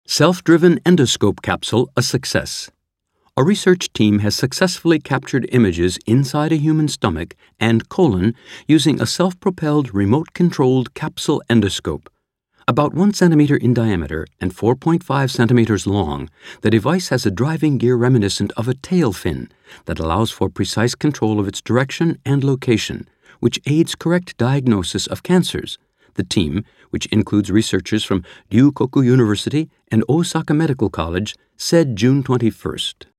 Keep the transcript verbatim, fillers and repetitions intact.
Self-driven endoscope capsule a success. A research team has successfully captured images inside a human stomach and colon using a self-propelled remote-controlled capsule endoscope. About one centimeter in diameter and four point five centimeters long, the device has a driving gear reminiscent of a tail fin that allows for precise control of its direction and location, which aids correct diagnosis of cancers. The team, which includes researchers from Ryukoku University and Osaka Medical College, said June twenty-first.